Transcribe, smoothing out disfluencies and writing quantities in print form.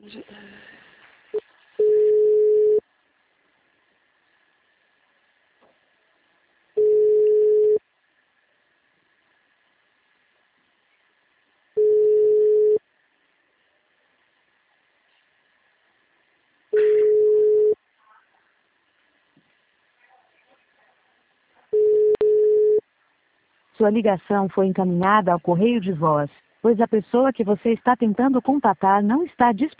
Sua ligação foi encaminhada ao correio de voz, pois a pessoa que você está tentando contatar não está disponível.